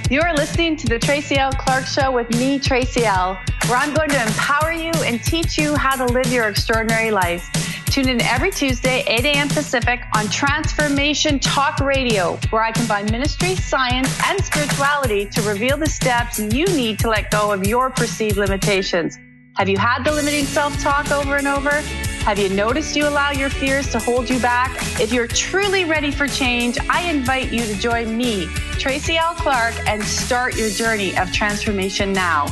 You are listening to the Tracy L. Clark Show with me, Tracy L., where I'm going to empower you and teach you how to live your extraordinary life. Tune in every Tuesday, 8 a.m. Pacific on Transformation Talk Radio, where I combine ministry, science, and spirituality to reveal the steps you need to let go of your perceived limitations. Have you had the limiting self-talk over and over? Have you noticed you allow your fears to hold you back? If you're truly ready for change, I invite you to join me, Tracy L. Clark, and start your journey of transformation now.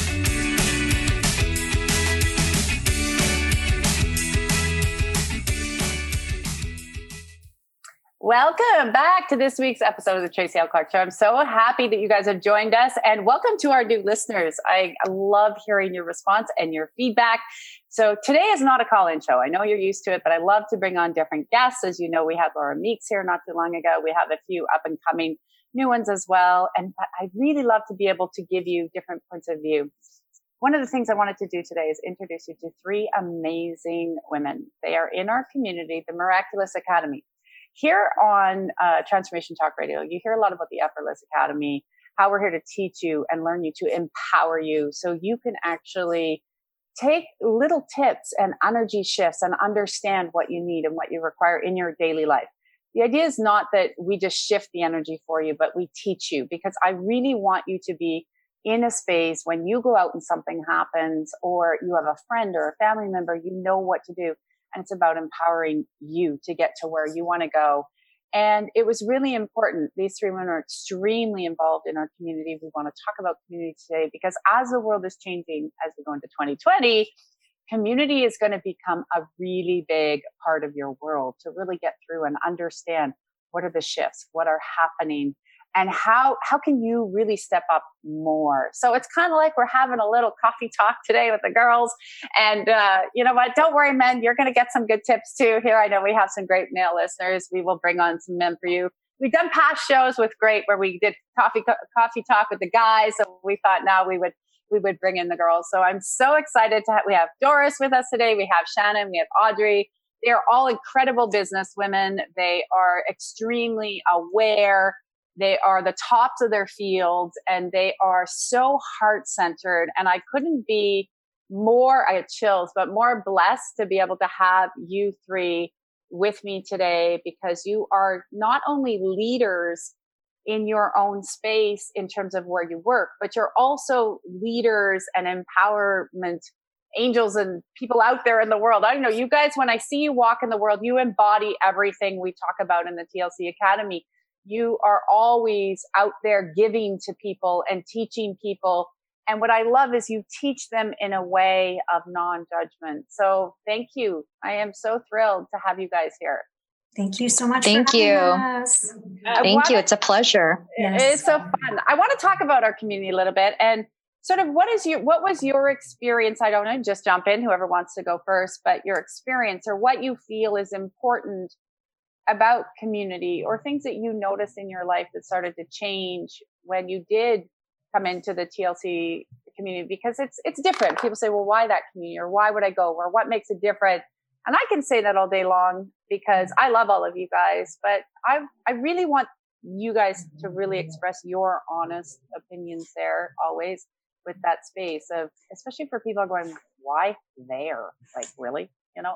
Welcome back to this week's episode of the Tracy L. Clark Show. I'm so happy that you guys have joined us, and welcome to our new listeners. I love hearing your response and your feedback. So today is not a call-in show. I know you're used to it, but I love to bring on different guests. As you know, we had Laura Meeks here not too long ago. We have a few up-and-coming new ones as well. And I really love to be able to give you different points of view. One of the things I wanted to do today is introduce you to three amazing women. They are in our community, the Miraculous Academy. Here on Transformation Talk Radio, you hear a lot about the Effortless Academy, how we're here to teach you and learn you, to empower you so you can actually take little tips and energy shifts and understand what you need and what you require in your daily life. The idea is not that we just shift the energy for you, but we teach you, because I really want you to be in a space when you go out and something happens, or you have a friend or a family member, you know what to do. And it's about empowering you to get to where you want to go. And it was really important. These three women are extremely involved in our community. We want to talk about community today because as the world is changing, as we go into 2020, community is going to become a really big part of your world to really get through and understand what are the shifts, what are happening, and how can you really step up more? So it's kind of like we're having a little coffee talk today with the girls. And you know what? Don't worry, men. You're going to get some good tips too. Here, I know we have some great male listeners. We will bring on some men for you. We've done past shows with Great where we did coffee talk with the guys. So we thought now we would bring in the girls. So I'm so excited to we have Doris with us today. We have Shannon. We have Audrey. They are all incredible business women. They are extremely aware. They are the tops of their fields, and they are so heart-centered. And I couldn't be more, I had chills, but more blessed to be able to have you three with me today, because you are not only leaders in your own space in terms of where you work, but you're also leaders and empowerment angels and people out there in the world. I don't know, you guys, when I see you walk in the world, you embody everything we talk about in the TLC Academy. You are always out there giving to people and teaching people. And what I love is you teach them in a way of non-judgment. So thank you. I am so thrilled to have you guys here. Thank you so much. Thank you. Us. Thank you. It's a pleasure. Yes. It's so fun. I want to talk about our community a little bit and sort of what was your experience? I don't know, just jump in, whoever wants to go first, but your experience or what you feel is important about community, or things that you noticed in your life that started to change when you did come into the TLC community, because it's different. People say, well, why that community, or why would I go, or what makes it different? And I can say that all day long because I love all of you guys, but I really want you guys to really express your honest opinions there always with that space of, especially for people going, why there? Like, really? You know?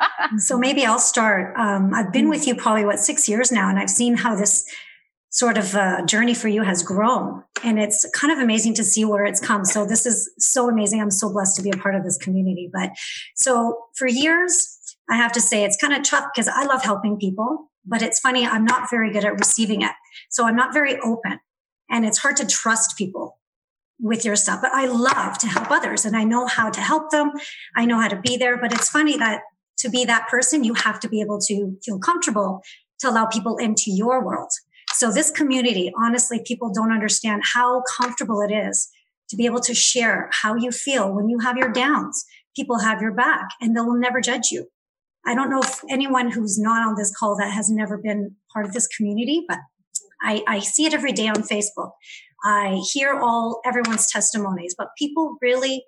So maybe I'll start. I've been with you probably 6 years now, and I've seen how this sort of journey for you has grown, and it's kind of amazing to see where it's come. So this is so amazing. I'm so blessed to be a part of this community. But so for years, I have to say it's kind of tough because I love helping people, but it's funny, I'm not very good at receiving it. So I'm not very open, and it's hard to trust people with your stuff, but I love to help others and I know how to help them. I know how to be there, but it's funny that to be that person, you have to be able to feel comfortable to allow people into your world. So this community, honestly, people don't understand how comfortable it is to be able to share how you feel when you have your downs. People have your back and they will never judge you. I don't know if anyone who's not on this call that has never been part of this community, but I see it every day on Facebook. I hear everyone's testimonies, but people really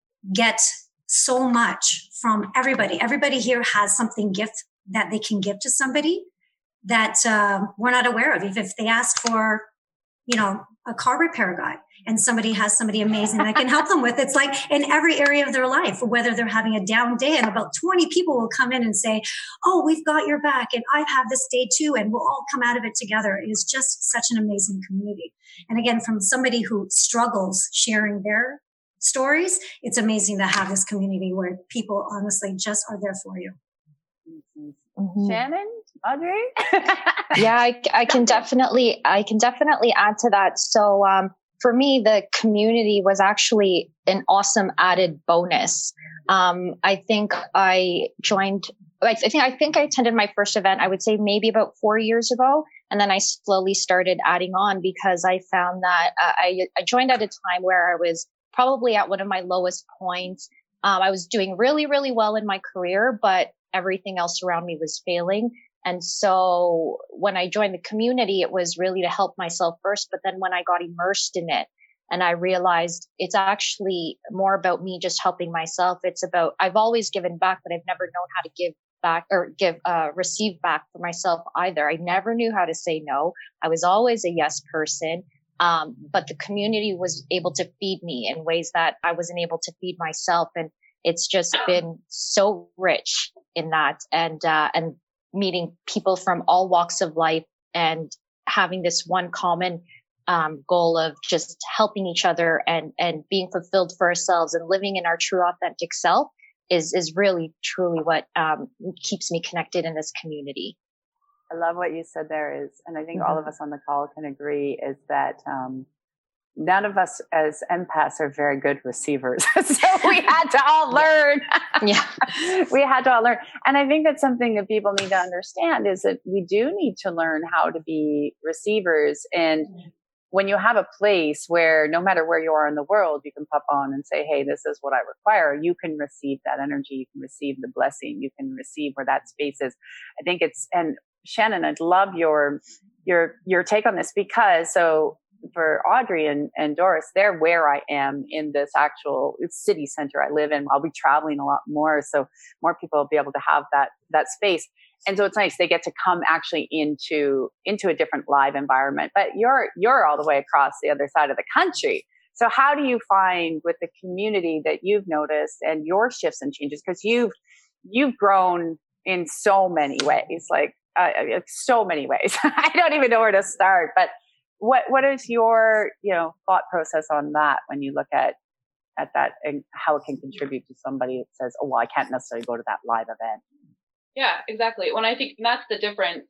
get so much from everybody. Everybody here has something gift that they can give to somebody that we're not aware of. If they ask for, a car repair guy, and somebody has somebody amazing that can help them with. It's like in every area of their life, whether they're having a down day, and about 20 people will come in and say, oh, we've got your back, and I've had this day too, and we'll all come out of it together. It is just such an amazing community. And again, from somebody who struggles sharing their stories, it's amazing to have this community where people honestly just are there for you. Mm-hmm. Shannon, Audrey? Yeah, I can definitely add to that. So, for me, the community was actually an awesome added bonus. I think I attended my first event, I would say maybe about 4 years ago. And then I slowly started adding on because I found that I joined at a time where I was probably at one of my lowest points. I was doing really, really well in my career, but everything else around me was failing. And so when I joined the community, it was really to help myself first. But then when I got immersed in it and I realized it's actually more about me just helping myself. It's about, I've always given back, but I've never known how to give back or receive back for myself either. I never knew how to say no. I was always a yes person. But the community was able to feed me in ways that I wasn't able to feed myself. And it's just been so rich in that. And meeting people from all walks of life and having this one common goal of just helping each other and being fulfilled for ourselves and living in our true authentic self is really truly what keeps me connected in this community. I love what you said there is, and I think all of us on the call can agree, is that none of us as empaths are very good receivers. So we had to all learn. Yeah. We had to all learn. And I think that's something that people need to understand is that we do need to learn how to be receivers. And when you have a place where no matter where you are in the world, you can pop on and say, hey, this is what I require. You can receive that energy. You can receive the blessing. You can receive where that space is. I think and Shannon, I'd love your take on this because for Audrey and Doris, they're where I am in this actual city center I live in. I'll be traveling a lot more. So more people will be able to have that space. And so it's nice. They get to come actually into a different live environment, but you're all the way across the other side of the country. So how do you find with the community that you've noticed and your shifts and changes? Because you've grown in so many ways, so many ways. I don't even know where to start, but what is your, thought process on that when you look at that and how it can contribute to somebody that says, oh, well, I can't necessarily go to that live event? Yeah, exactly. When I think that's the difference,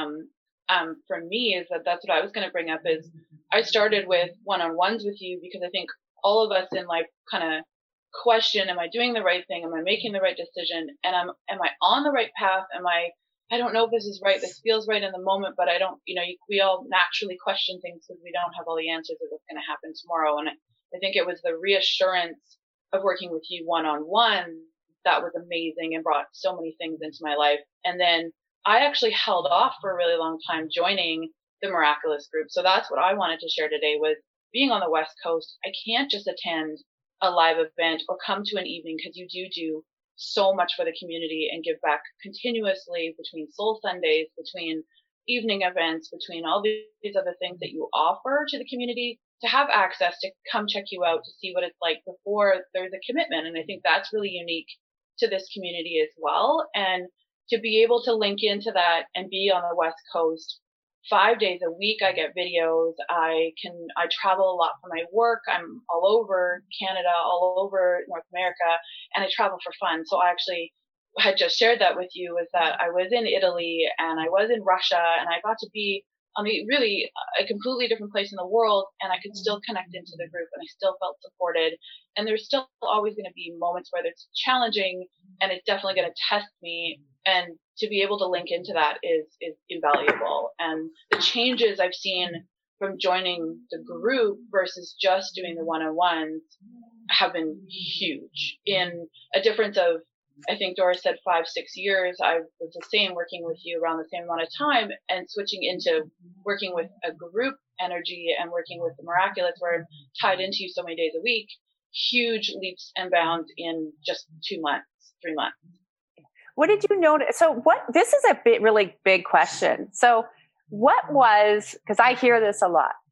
for me is that's what I was going to bring up is I started with one-on-ones with you because I think all of us in life kind of question, am I doing the right thing? Am I making the right decision? And am I on the right path? I don't know if this is right. This feels right in the moment, but I don't, we all naturally question things because we don't have all the answers of what's going to happen tomorrow. And I think it was the reassurance of working with you one-on-one that was amazing and brought so many things into my life. And then I actually held off for a really long time joining the Miraculous group. So that's what I wanted to share today was being on the West Coast. I can't just attend a live event or come to an evening because you do so much for the community and give back continuously between Soul Sundays, between evening events, between all these other things that you offer to the community to have access to come check you out to see what it's like before there's a commitment. And I think that's really unique to this community as well. And to be able to link into that and be on the West Coast 5 days a week, I get videos. I travel a lot for my work. I'm all over Canada, all over North America, and I travel for fun. So I actually had just shared that with you is that I was in Italy and I was in Russia and I got to be on a completely different place in the world, and I could still connect into the group and I still felt supported. And there's still always going to be moments where it's challenging and it's definitely going to test me. And to be able to link into that is invaluable. And the changes I've seen from joining the group versus just doing the one-on-ones have been huge in a difference of, I think Doris said 5-6 years. I was the same working with you around the same amount of time and switching into working with a group energy and working with the Miraculous where I'm tied into you so many days a week, huge leaps and bounds in just 2 months, 3 months. What did you notice? So this is a really big question. So because I hear this a lot,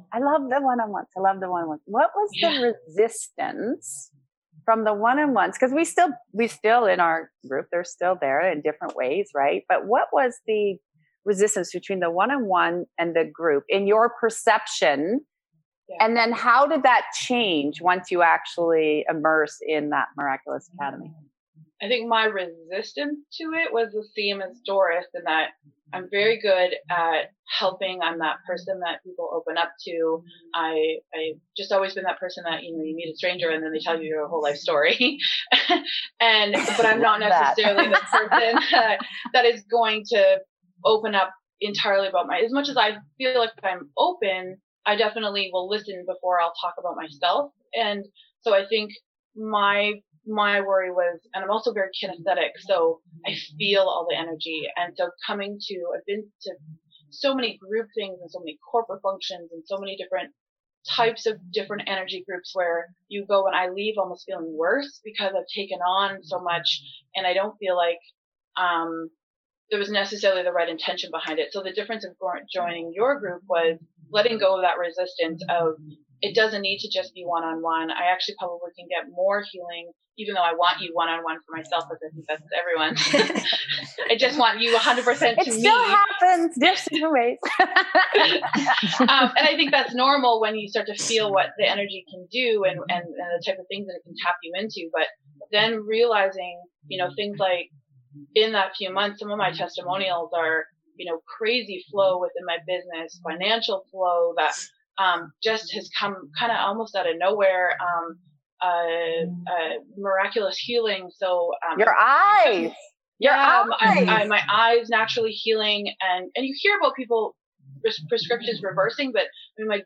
I love the one-on-ones. I love the one-on-ones. What was the resistance from the one-on-ones? Because we still in our group, they're still there in different ways, right? But what was the resistance between the one-on-one and the group in your perception? Yeah. And then how did that change once you actually immerse in that Miraculous Academy? I think my resistance to it was the same as Doris, in that I'm very good at helping. I'm that person that people open up to. I just always been that person that, you meet a stranger and then they tell you your whole life story. But I'm not necessarily the person that is going to open up entirely about as much as I feel like I'm open, I definitely will listen before I'll talk about myself. And so I think my worry was, and I'm also very kinesthetic, so I feel all the energy. And so I've been to so many group things and so many corporate functions and so many different types of different energy groups where you go and I leave almost feeling worse because I've taken on so much and I don't feel like, there was necessarily the right intention behind it. So the difference of joining your group was letting go of that resistance of, it doesn't need to just be one-on-one. I actually probably can get more healing, even though I want you one-on-one for myself, because I think that's everyone. I just want you 100% to me. It still happens different ways. And I think that's normal when you start to feel what the energy can do and the type of things that it can tap you into. But then realizing, things like in that few months, some of my testimonials are, crazy flow within my business, financial flow that just has come kind of almost out of nowhere, miraculous healing. So your eyes, my eyes naturally healing, and you hear about people prescriptions reversing, but I mean,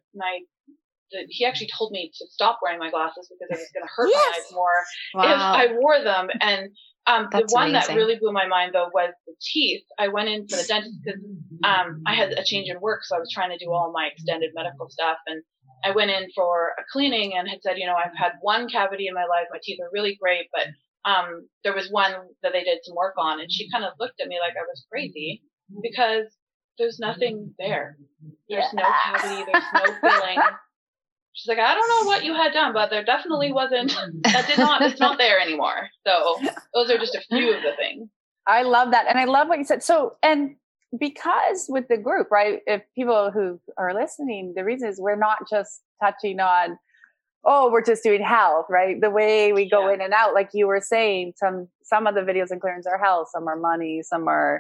he actually told me to stop wearing my glasses because it was going to hurt my eyes more if I wore them. And the one that really blew my mind, though, was the teeth. I went in for the dentist because I had a change in work, so I was trying to do all my extended medical stuff. And I went in for a cleaning and had said, I've had one cavity in my life. My teeth are really great, but there was one that they did some work on. And she kind of looked at me like I was crazy because there's nothing there. There's no cavity. There's no filling. She's like, I don't know what you had done, but there definitely wasn't, it's not there anymore. So those are just a few of the things. I love that. And I love what you said. So, and because with the group, right, if people who are listening, the reason is we're not just touching on, we're just doing health, right? The way we go in and out, like you were saying, some of the videos and clearings are health, some are money, some are,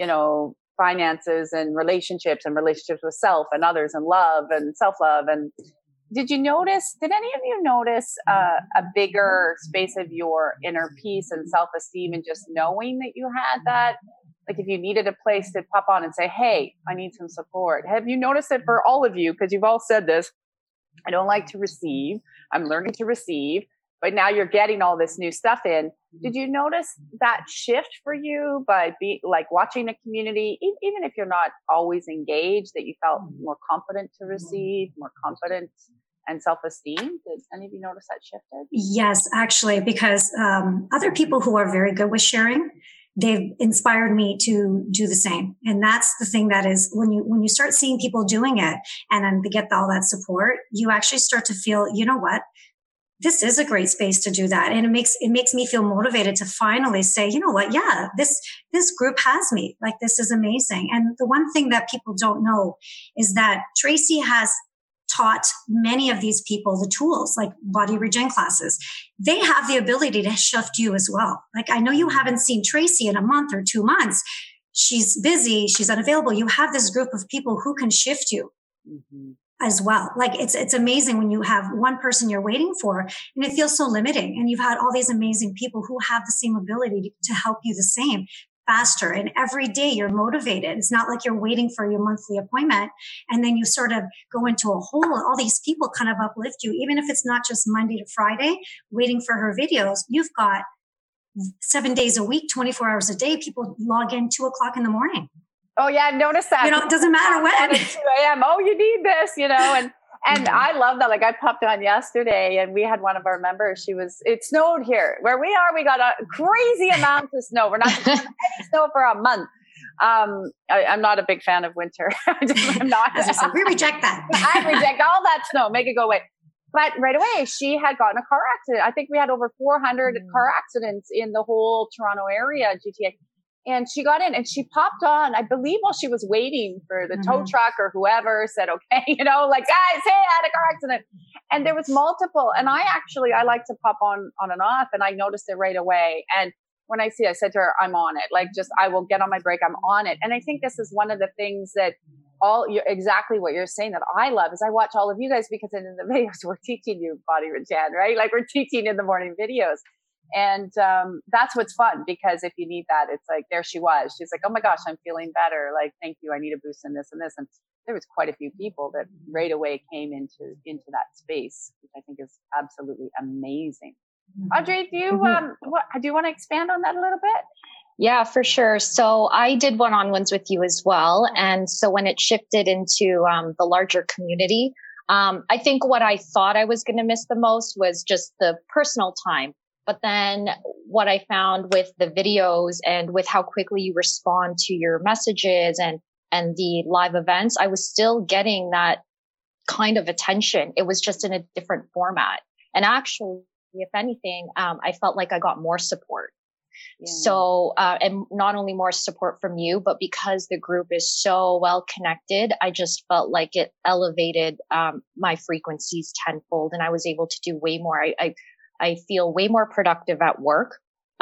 finances and relationships with self and others and love and self-love. And did any of you notice a bigger space of your inner peace and self-esteem and just knowing that you had that? Like if you needed a place to pop on and say, hey, I need some support. Have you noticed it for all of you? Because you've all said this, I don't like to receive. I'm learning to receive. But now you're getting all this new stuff in. Did you notice that shift for you by watching a community, even if you're not always engaged, that you felt more confident to receive, more confident and self-esteem? Did any of you notice that shifted? Yes, actually, because other people who are very good with sharing, they've inspired me to do the same. And that's the thing that is when you start seeing people doing it and then they get all that support, you actually start to feel, you know what? This is a great space to do that. And it makes me feel motivated to finally say, you know what? Yeah, this group has me. Like, this is amazing. And the one thing that people don't know is that Tracy has taught many of these people the tools like body regen classes. They have the ability to shift you as well. Like, I know you haven't seen Tracy in a month or 2 months. She's busy. She's unavailable. You have this group of people who can shift you. Mm-hmm. As well. Like it's amazing when you have one person you're waiting for and it feels so limiting. And you've had all these amazing people who have the same ability to help you the same faster. And every day you're motivated. It's not like you're waiting for your monthly appointment. And then you sort of go into a hole. All these people kind of uplift you. Even if it's not just Monday to Friday, waiting for her videos, you've got 7 days a week, 24 hours a day. People log in 2:00 in the morning. Oh yeah, notice that. It doesn't matter when. At 2 a.m. Oh, you need this, and I love that. Like I popped on yesterday and we had one of our members, it snowed here. Where we are, we got a crazy amount of snow. We're not getting any snow for a month. I'm not a big fan of winter. I'm not. As I said, we reject that. I reject all that snow. Make it go away. But right away, she had gotten a car accident. I think we had over 400 car accidents in the whole Toronto area, GTA. And she got in and she popped on, I believe, while she was waiting for the tow truck or whoever said, okay, like, guys, hey, I had a car accident. And there was multiple. And I like to pop on and off, and I noticed it right away. And when I said to her, I'm on it. Like, I will get on my break. I'm on it. And I think this is one of the things that exactly what you're saying that I love is I watch all of you guys, because in the videos, we're teaching you body routine, right? Like, we're teaching in the morning videos. And that's what's fun, because if you need that, it's like, there she was. She's like, oh my gosh, I'm feeling better. Like, thank you. I need a boost in this and this. And there was quite a few people that right away came into that space, which I think is absolutely amazing. Audrey, do you want to expand on that a little bit? Yeah, for sure. So I did one-on-ones with you as well. And so when it shifted into the larger community, I think what I thought I was going to miss the most was just the personal time. But then what I found with the videos and with how quickly you respond to your messages and the live events, I was still getting that kind of attention. It was just in a different format. And actually, if anything, I felt like I got more support. Yeah. So, and not only more support from you, but because the group is so well connected, I just felt like it elevated my frequencies tenfold, and I was able to do way more. I feel way more productive at work.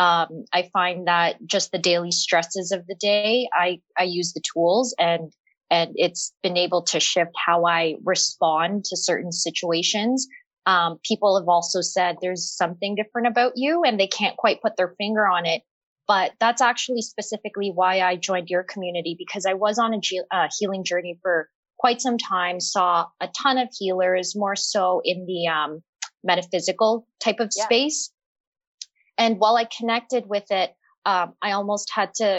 I find that just the daily stresses of the day, I use the tools, and it's been able to shift how I respond to certain situations. People have also said there's something different about you, and they can't quite put their finger on it. But that's actually specifically why I joined your community, because I was on a healing journey for quite some time, saw a ton of healers, more so in the metaphysical type of space. And while I connected with it, I almost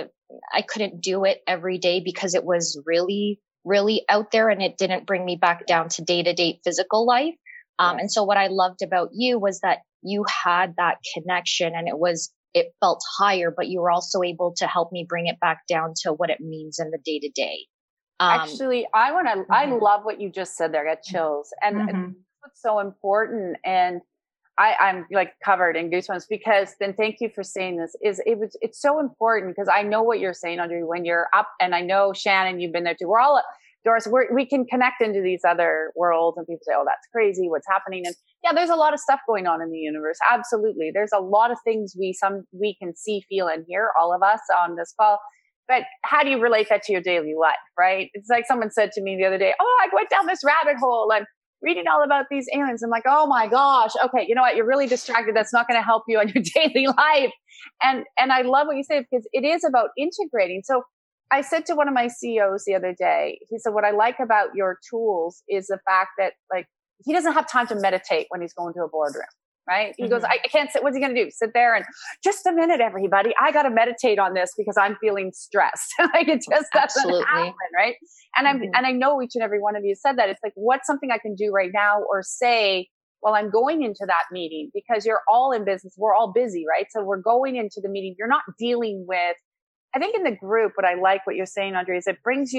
I couldn't do it every day because it was really, really out there, and it didn't bring me back down to day-to-day physical life. And so what I loved about you was that you had that connection, and it felt higher, but you were also able to help me bring it back down to what it means in the day-to-day. Actually, I love what you just said there. I got chills. And what's so important, and I'm like covered in goosebumps, because then thank you for saying this, it's so important, because I know what you're saying, Audrey, when you're up, and I know Shannon, you've been there too. We're all, Doris, we can connect into these other worlds, and people say, oh, that's crazy, what's happening? And yeah, there's a lot of stuff going on in the universe. Absolutely. There's a lot of things we can see, feel, and hear, all of us on this call. But how do you relate that to your daily life, right? It's like someone said to me the other day, oh, I went down this rabbit hole and reading all about these aliens. I'm like, oh my gosh. Okay. You know what? You're really distracted. That's not going to help you on your daily life. And I love what you say, because it is about integrating. So I said to one of my CEOs the other day, he said, what I like about your tools is the fact that, like, he doesn't have time to meditate when he's going to a boardroom, right? He goes, I can't sit. What's he going to do? Sit there and just a minute, everybody. I got to meditate on this because I'm feeling stressed. Like, it just doesn't happen, right? And and I know each and every one of you said that. It's like, what's something I can do right now or say while I'm going into that meeting? Because you're all in business. We're all busy, right? So we're going into the meeting. You're not dealing with, I think in the group, what I like what you're saying, Audrey, is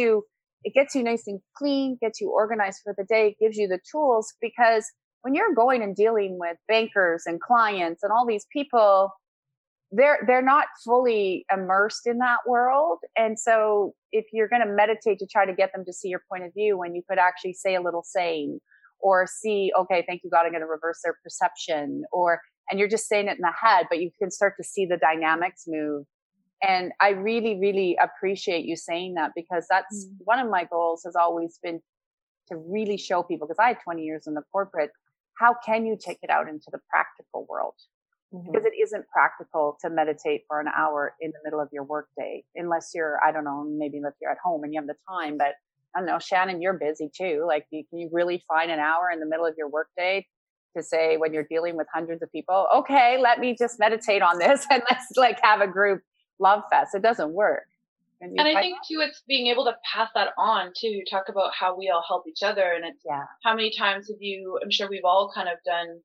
it gets you nice and clean, gets you organized for the day, gives you the tools, because when you're going and dealing with bankers and clients and all these people, they're not fully immersed in that world. And so if you're going to meditate to try to get them to see your point of view, when you could actually say a little saying, or see, okay, thank you, God, I'm going to reverse their perception, and you're just saying it in the head, but you can start to see the dynamics move. And I really, really appreciate you saying that, because that's one of my goals has always been to really show people, because I had 20 years in the corporate, how can you take it out into the practical world? Because it isn't practical to meditate for an hour in the middle of your workday, unless you're, I don't know, maybe if you're at home and you have the time. But I don't know, Shannon, you're busy too. Like, can you really find an hour in the middle of your workday to say, when you're dealing with hundreds of people, okay, let me just meditate on this and let's like have a group love fest? It doesn't work. And I think too, it's being able to pass that on to talk about how we all help each other. And it's how many times have you, I'm sure we've all kind of done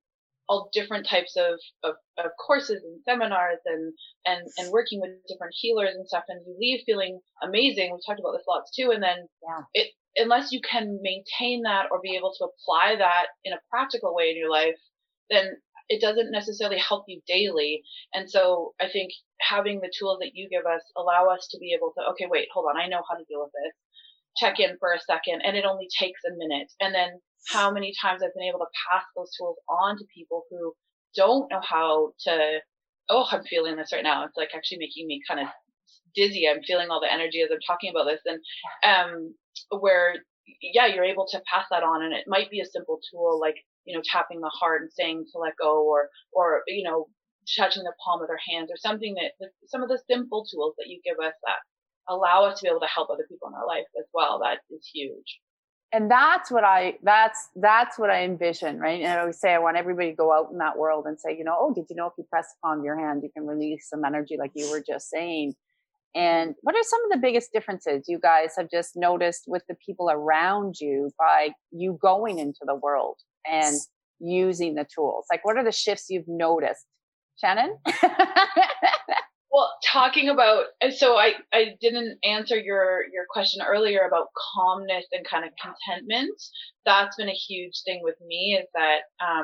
all different types of courses and seminars and working with different healers and stuff, and you leave feeling amazing. We've talked about this lots too. And then unless you can maintain that or be able to apply that in a practical way in your life, then it doesn't necessarily help you daily. And so I think having the tools that you give us allow us to be able to, okay, wait, hold on, I know how to deal with this. Check in for a second, and it only takes a minute. And then how many times I've been able to pass those tools on to people who don't know how to, oh, I'm feeling this right now. It's like actually making me kind of dizzy. I'm feeling all the energy as I'm talking about this. And where, you're able to pass that on. And it might be a simple tool like, tapping the heart and saying to let go, or touching the palm of their hands, or something some of the simple tools that you give us that allow us to be able to help other people in our life as well. That is huge. And that's what I envision, right? And I always say, I want everybody to go out in that world and say, oh, did you know if you press the palm of your hand, you can release some energy like you were just saying. And what are some of the biggest differences you guys have just noticed with the people around you by you going into the world and using the tools? Like, what are the shifts you've noticed? Shannon? Well, talking about, so I didn't answer your question earlier about calmness and kind of contentment. That's been a huge thing with me, is that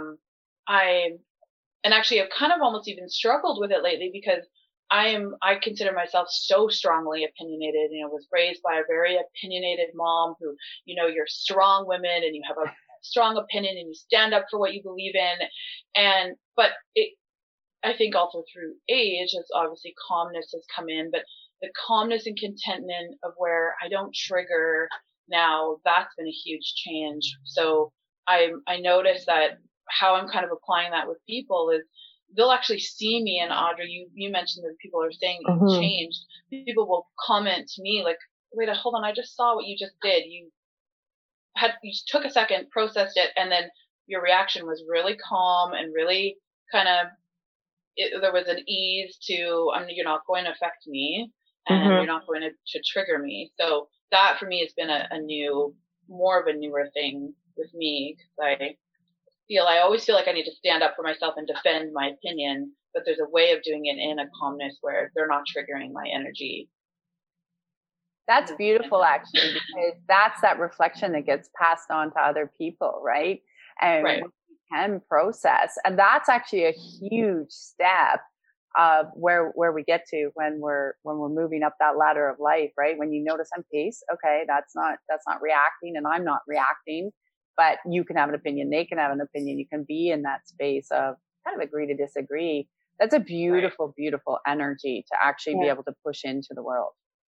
I've kind of almost even struggled with it lately, because I consider myself so strongly opinionated. Was raised by a very opinionated mom who, you're strong women and you have a strong opinion and you stand up for what you believe in. But I think also through age, as obviously calmness has come in, but the calmness and contentment of where I don't trigger now, that's been a huge change. So I notice that how I'm kind of applying that with people is they'll actually see me. And Audrey, you mentioned that people are saying you've changed. People will comment to me like, wait, hold on, I just saw what you just did. You took a second, processed it, and then your reaction was really calm and really kind of, there was an ease to, you're not going to affect me, and you're not going to trigger me. So that for me has been more of a newer thing with me, because I always feel like I need to stand up for myself and defend my opinion, but there's a way of doing it in a calmness where they're not triggering my energy. That's beautiful, actually, because that's that reflection that gets passed on to other people, right? And we can process. And that's actually a huge step of where we get to when we're moving up that ladder of life, right? When you notice I'm peace, okay, that's not reacting, and I'm not reacting. But you can have an opinion, they can have an opinion. You can be in that space of kind of agree to disagree. That's a beautiful, beautiful energy to actually be able to push into the world.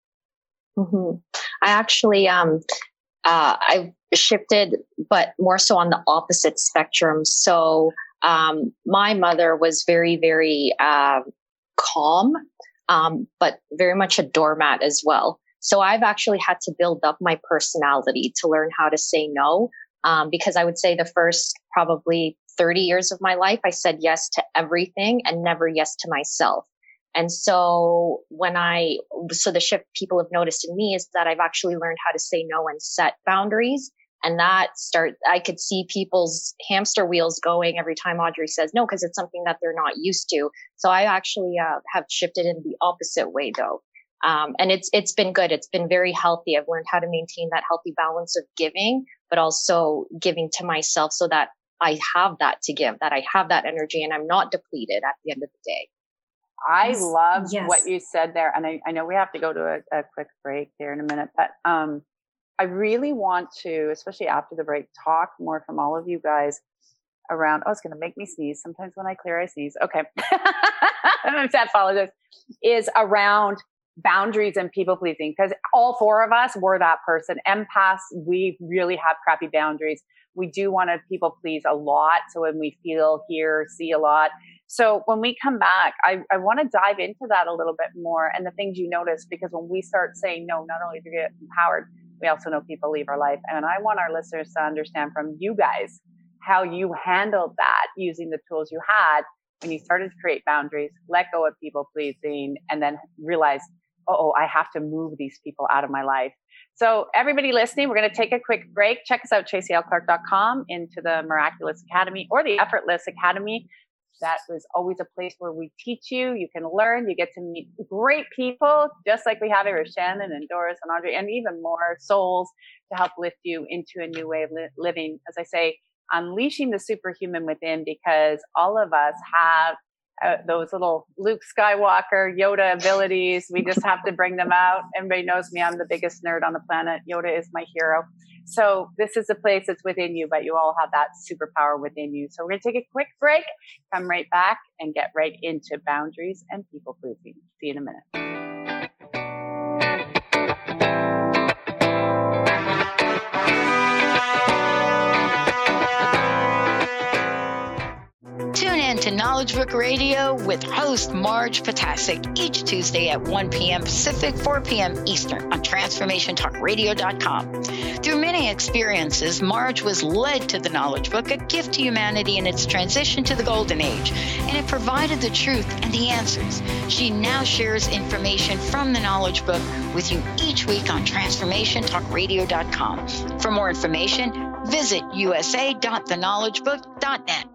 I actually, I shifted, but more so on the opposite spectrum. So my mother was very, very calm, but very much a doormat as well. So I've actually had to build up my personality to learn how to say no. Because I would say the first probably 30 years of my life, I said yes to everything and never yes to myself. And so the shift people have noticed in me is that I've actually learned how to say no and set boundaries. And I could see people's hamster wheels going every time Audrey says no, because it's something that they're not used to. So I actually have shifted in the opposite way though. And it's been good. It's been very healthy. I've learned how to maintain that healthy balance of giving, but also giving to myself so that I have that to give, that I have that energy and I'm not depleted at the end of the day. I love what you said there. And I know we have to go to a quick break here in a minute, but I really want to, especially after the break, talk more from all of you guys around, it's going to make me sneeze. Sometimes when I clear, I sneeze. Okay. I apologize. Is around boundaries and people pleasing, because all four of us were that person. Empaths, we really have crappy boundaries. We do want to people please a lot. So when we feel, hear, see a lot. So when we come back, I want to dive into that a little bit more and the things you notice, because when we start saying no, not only do we get empowered, we also know people leave our life. And I want our listeners to understand from you guys how you handled that using the tools you had when you started to create boundaries, let go of people pleasing, and then realize oh, I have to move these people out of my life. So everybody listening, we're going to take a quick break. Check us out, tracyLclark.com, into the Miraculous Academy or the Effortless Academy. That was always a place where we teach you. You can learn. You get to meet great people, just like we have here with Shannon and Doris and Audrey, and even more souls to help lift you into a new way of living. As I say, unleashing the superhuman within, because all of us have those little Luke Skywalker, Yoda abilities. We just have to bring them out. Everybody knows me. I'm the biggest nerd on the planet. Yoda is my hero. So this is a place that's within you, but you all have that superpower within you. So we're going to take a quick break, come right back, and get right into boundaries and people pleasing. See you in a minute. Tune in to Knowledge Book Radio with host Marge Potasic each Tuesday at 1 p.m. Pacific, 4 p.m. Eastern on TransformationTalkRadio.com. Through many experiences, Marge was led to the Knowledge Book, a gift to humanity in its transition to the Golden Age, and it provided the truth and the answers. She now shares information from the Knowledge Book with you each week on TransformationTalkRadio.com. For more information, visit usa.theknowledgebook.net.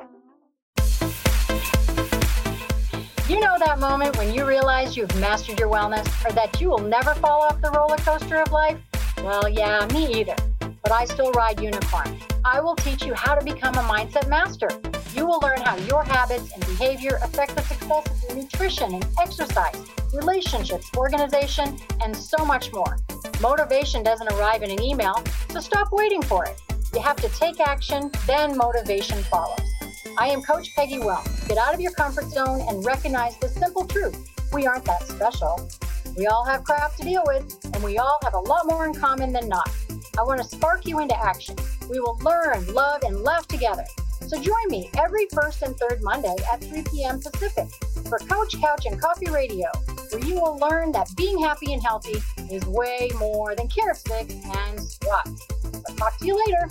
You know that moment when you realize you've mastered your wellness, or that you will never fall off the roller coaster of life? Well, yeah, me either. But I still ride Unicorn. I will teach you how to become a mindset master. You will learn how your habits and behavior affect the success of your nutrition and exercise, relationships, organization, and so much more. Motivation doesn't arrive in an email, so stop waiting for it. You have to take action, then motivation follows. I am Coach Peggy Well. Get out of your comfort zone and recognize the simple truth. We aren't that special. We all have crap to deal with, and we all have a lot more in common than not. I want to spark you into action. We will learn, love, and laugh together. So join me every first and third Monday at 3 p.m. Pacific for Couch, Couch, and Coffee Radio, where you will learn that being happy and healthy is way more than carrot sticks and squats. I'll talk to you later.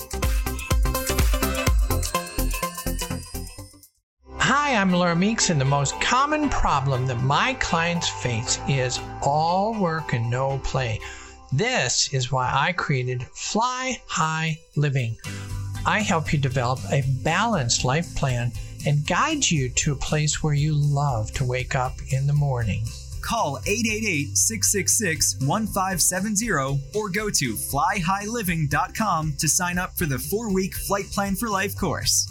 Hi, I'm Laura Meeks, and the most common problem that my clients face is all work and no play. This is why I created Fly High Living. I help you develop a balanced life plan and guide you to a place where you love to wake up in the morning. Call 888-666-1570 or go to flyhighliving.com to sign up for the 4-week Flight Plan for Life course.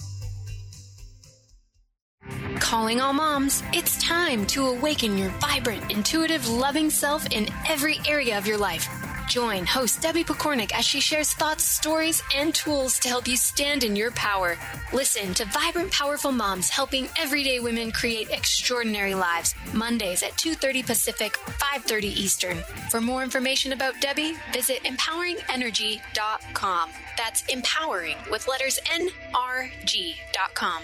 Calling all moms, it's time to awaken your vibrant, intuitive, loving self in every area of your life. Join host Debbie Pokornik as she shares thoughts, stories, and tools to help you stand in your power. Listen to Vibrant, Powerful Moms, helping everyday women create extraordinary lives. Mondays at 2:30 Pacific, 5:30 Eastern. For more information about Debbie, visit empoweringenergy.com. That's empowering with letters NRG.com.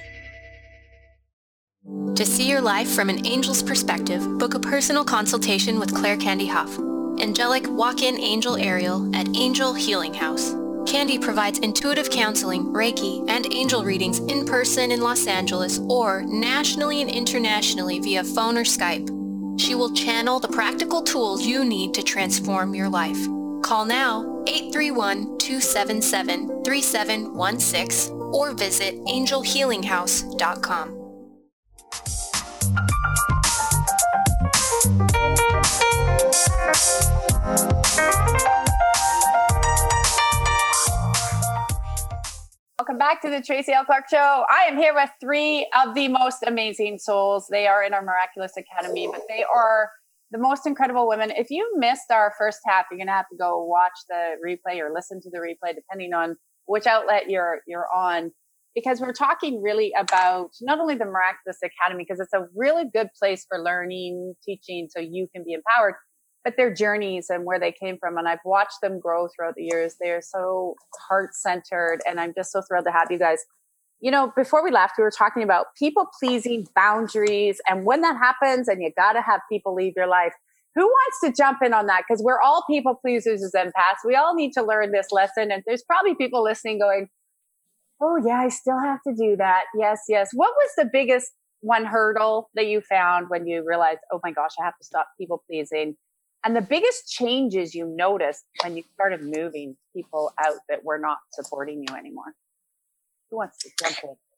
To see your life from an angel's perspective, book a personal consultation with Claire Candy Huff, angelic walk-in angel Ariel at Angel Healing House. Candy provides intuitive counseling, Reiki, and angel readings in person in Los Angeles or nationally and internationally via phone or Skype. She will channel the practical tools you need to transform your life. Call now, 831-277-3716, or visit angelhealinghouse.com. Welcome back to the Tracy L. Clark Show. I am here with 3 of the most amazing souls. They are in our Miraculous Academy, but they are the most incredible women. If you missed our first half, you're going to have to go watch the replay or listen to the replay, depending on which outlet you're on, because we're talking really about not only the Miraculous Academy, because it's a really good place for learning, teaching, so you can be empowered, but their journeys and where they came from. And I've watched them grow throughout the years. They are so heart-centered, and I'm just so thrilled to have you guys. You know, before we left, we were talking about people-pleasing, boundaries, and when that happens and you got to have people leave your life. Who wants to jump in on that? Because we're all people-pleasers as empaths. We all need to learn this lesson, and there's probably people listening going, oh, yeah, I still have to do that. Yes, yes. What was the biggest one hurdle that you found when you realized, oh, my gosh, I have to stop people-pleasing? And the biggest changes you noticed when you started moving people out that were not supporting you anymore? Who wants to jump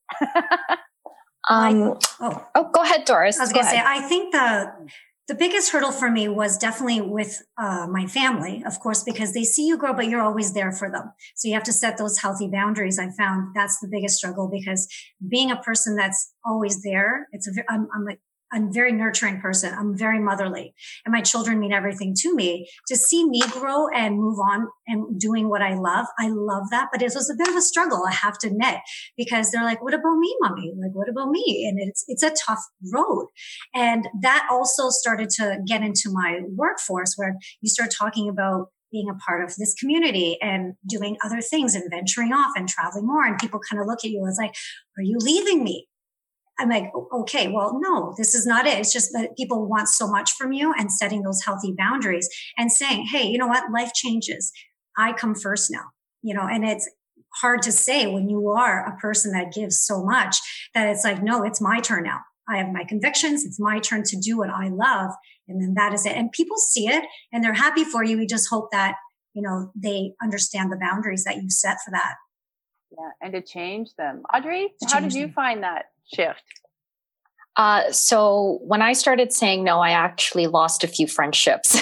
in? Go ahead, Doris. I was going to say, I think the biggest hurdle for me was definitely with my family, of course, because they see you grow, but you're always there for them. So you have to set those healthy boundaries. I found that's the biggest struggle, because being a person that's always there, I'm a very nurturing person. I'm very motherly, and my children mean everything to me. To see me grow and move on and doing what I love that. But it was a bit of a struggle, I have to admit, because they're like, what about me, mommy? Like, what about me? And it's a tough road. And that also started to get into my workforce, where you start talking about being a part of this community and doing other things and venturing off and traveling more. And people kind of look at you as like, are you leaving me? I'm like, okay, well, no, this is not it. It's just that people want so much from you, and setting those healthy boundaries and saying, hey, you know what? Life changes. I come first now, and it's hard to say when you are a person that gives so much that it's like, no, it's my turn now. I have my convictions. It's my turn to do what I love. And then that is it. And people see it and they're happy for you. We just hope that, they understand the boundaries that you set for that. Yeah. And to change them. Audrey, how did you find that shift? So when I started saying no, I actually lost a few friendships.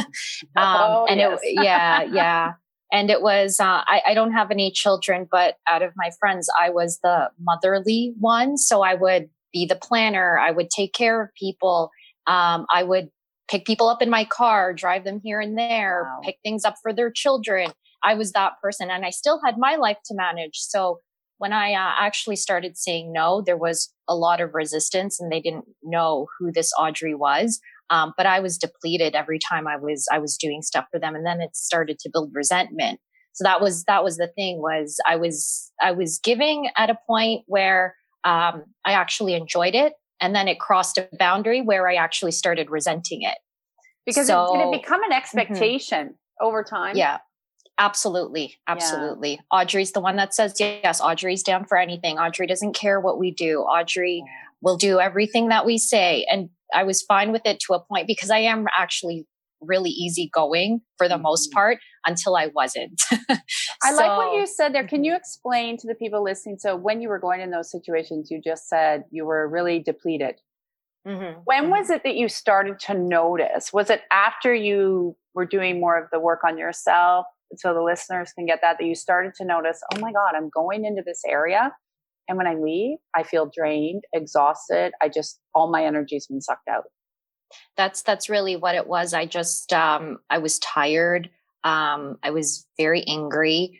And it was, I don't have any children, but out of my friends, I was the motherly one. So I would be the planner. I would take care of people. I would pick people up in my car, drive them here and there, pick things up for their children. I was that person, and I still had my life to manage. So when I actually started saying no, there was a lot of resistance, and they didn't know who this Audrey was. But I was depleted every time I was doing stuff for them, and then it started to build resentment. So that was the thing, was I was giving at a point where I actually enjoyed it, and then it crossed a boundary where I actually started resenting it. Because did it become an expectation over time? Yeah. Absolutely. Yeah. Audrey's the one that says, yes, Audrey's down for anything. Audrey doesn't care what we do. Audrey will do everything that we say. And I was fine with it to a point, because I am actually really easygoing for the most part, until I wasn't. I like what you said there. Can you explain to the people listening? So when you were going in those situations, you just said you were really depleted. Mm-hmm. When was it that you started to notice? Was it after you were doing more of the work on yourself? So the listeners can get that you started to notice, oh my God, I'm going into this area. And when I leave, I feel drained, exhausted. All my energy's been sucked out. That's really what it was. I just, I was tired. I was very angry.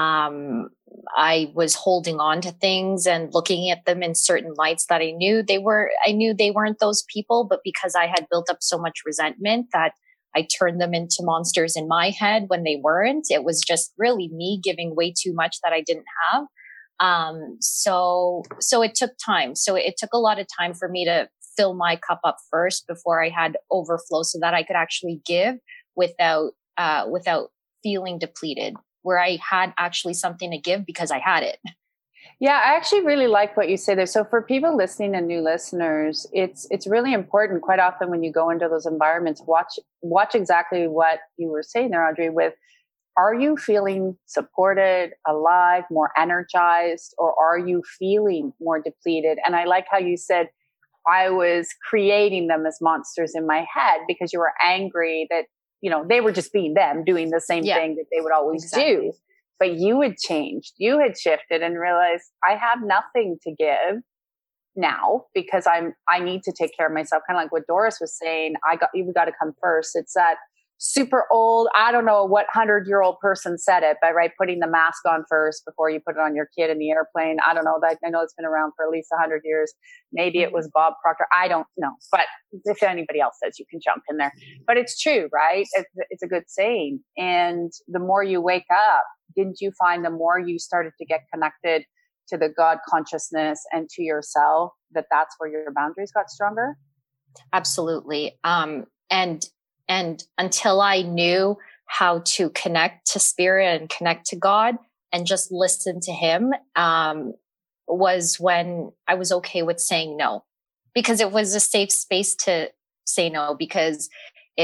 I was holding on to things and looking at them in certain lights that I knew they weren't those people, but because I had built up so much resentment that I turned them into monsters in my head when they weren't. It was just really me giving way too much that I didn't have. So it took time. So it took a lot of time for me to fill my cup up first before I had overflow, so that I could actually give without feeling depleted, where I had actually something to give because I had it. Yeah, I actually really like what you say there. So for people listening and new listeners, it's really important. Quite often when you go into those environments, watch exactly what you were saying there, Audrey, with, are you feeling supported, alive, more energized, or are you feeling more depleted? And I like how you said, I was creating them as monsters in my head because you were angry that, they were just being them, doing the same thing that they would always do. But you had changed, you had shifted and realized, I have nothing to give now because I need to take care of myself. Kind of like what Doris was saying, you've got to come first. It's that super old, I don't know what 100-year-old person said it, but right, putting the mask on first before you put it on your kid in the airplane. I don't know that. I know it's been around for at least 100 years. Maybe it was Bob Proctor. I don't know. But if anybody else says, you can jump in there. But it's true, right? It's a good saying. And the more you wake up, didn't you find the more you started to get connected to the God consciousness and to yourself, that's where your boundaries got stronger? Absolutely. And until I knew how to connect to spirit and connect to God and just listen to him, was when I was okay with saying no, because it was a safe space to say no. Because if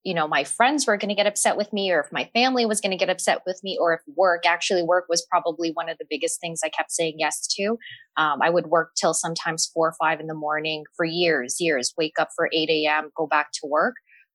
my friends were going to get upset with me, or if my family was going to get upset with me, or if work was probably one of the biggest things I kept saying yes to. I would work till sometimes 4 or 5 in the morning for years, wake up for 8 a.m., go back to work.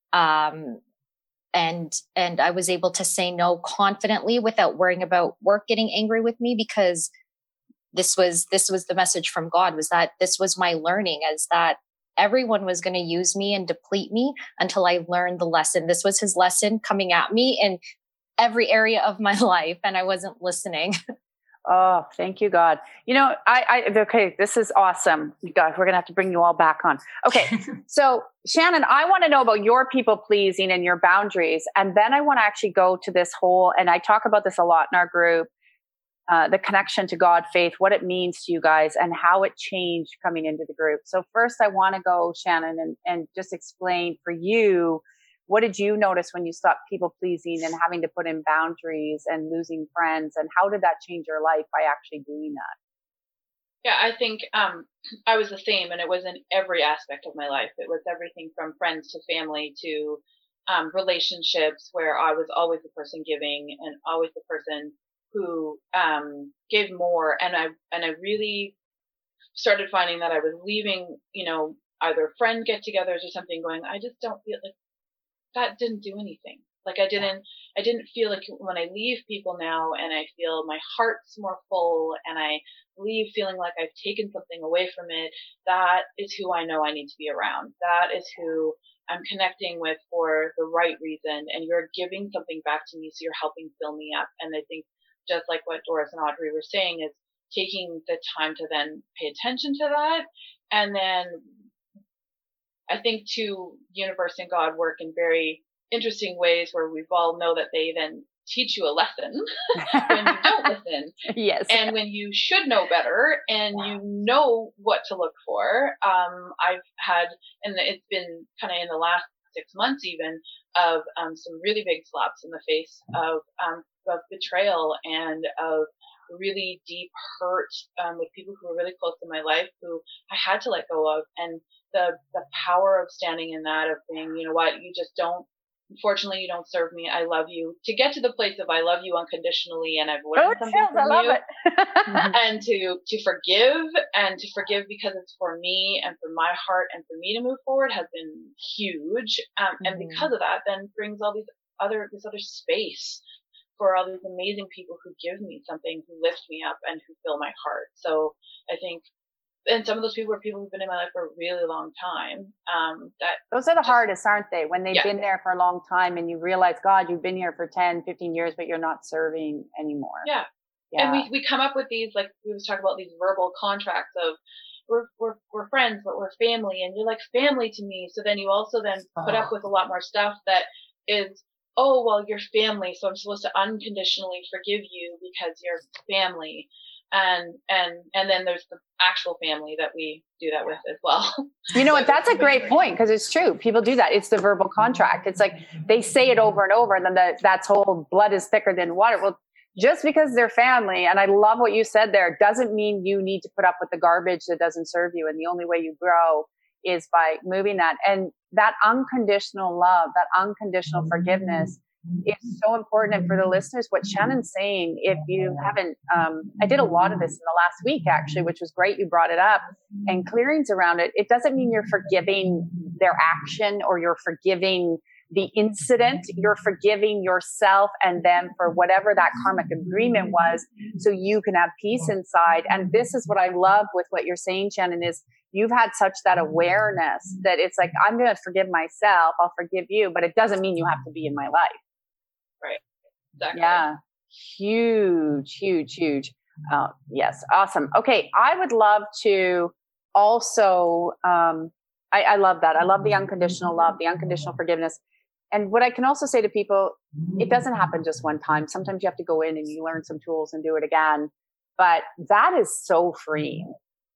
And I was able to say no confidently without worrying about work getting angry with me, because this was the message from God, was that this was my learning, as that everyone was going to use me and deplete me until I learned the lesson. This was his lesson coming at me in every area of my life, and I wasn't listening. Oh, thank you, God. Okay, this is awesome. God, we're going to have to bring you all back on. Okay. So Shannon, I want to know about your people pleasing and your boundaries. And then I want to actually go to this whole, and I talk about this a lot in our group, the connection to God, faith, what it means to you guys and how it changed coming into the group. So first I want to go, Shannon, and just explain for you, what did you notice when you stopped people pleasing and having to put in boundaries and losing friends? And how did that change your life by actually doing that? Yeah, I think I was the same, and it was in every aspect of my life. It was everything from friends to family to relationships, where I was always the person giving and always the person who gave more. And I really started finding that I was leaving, either friend get-togethers or something, going, I just don't feel like that didn't do anything. Like I didn't feel like when I leave people now and I feel my heart's more full and I leave feeling like I've taken something away from it, that is who I know I need to be around. That is who I'm connecting with for the right reason. And you're giving something back to me, so you're helping fill me up. And I think just like what Doris and Audrey were saying, is taking the time to then pay attention to that. And then I think too, universe and God work in very interesting ways, where we all know that they then teach you a lesson when you don't listen. Yes. And when you should know better and you know what to look for. I've had, and it's been kind of in the last 6 months even, of some really big slaps in the face of betrayal and of really deep hurt with people who were really close to my life, who I had to let go of. And the power of standing in that, of being, you know what, unfortunately, you don't serve me. I love you. To get to the place of I love you unconditionally, and I've learned something from you. And to forgive because it's for me and for my heart and for me to move forward has been huge. And because of that, then brings all this other space for all these amazing people who give me something, who lift me up and who fill my heart. So I think, and some of those people are people who've been in my life for a really long time. Those are the hardest, aren't they? When they've been there for a long time and you realize, God, you've been here for 10, 15 years, but you're not serving anymore. Yeah. And we come up with these, like we was talking about, these verbal contracts of we're friends, but we're family, and you're like family to me. So then you also then put up with a lot more stuff that is, oh, well, you're family, so I'm supposed to unconditionally forgive you because you're family. And then there's the actual family that we do that with as well. You know what? That's a great point, because it's true. People do that. It's the verbal contract. It's like they say it over and over, and then that's whole blood is thicker than water. Well, just because they're family, and I love what you said there, doesn't mean you need to put up with the garbage that doesn't serve you. And the only way you grow is by moving that. And that unconditional love, that unconditional forgiveness is so important. And for the listeners, what Shannon's saying, if you haven't, I did a lot of this in the last week, actually, which was great. You brought it up, and clearings around it. It doesn't mean you're forgiving their action or you're forgiving the incident. You're forgiving yourself and them for whatever that karmic agreement was, so you can have peace inside. And this is what I love with what you're saying, Shannon, is you've had such that awareness that it's like, I'm going to forgive myself. I'll forgive you, but it doesn't mean you have to be in my life. Right. Exactly. Yeah. Huge. Yes. Awesome. Okay. I would love to also, I love that. I love the unconditional love, the unconditional forgiveness. And what I can also say to people, it doesn't happen just one time. Sometimes you have to go in and you learn some tools and do it again. But that is so freeing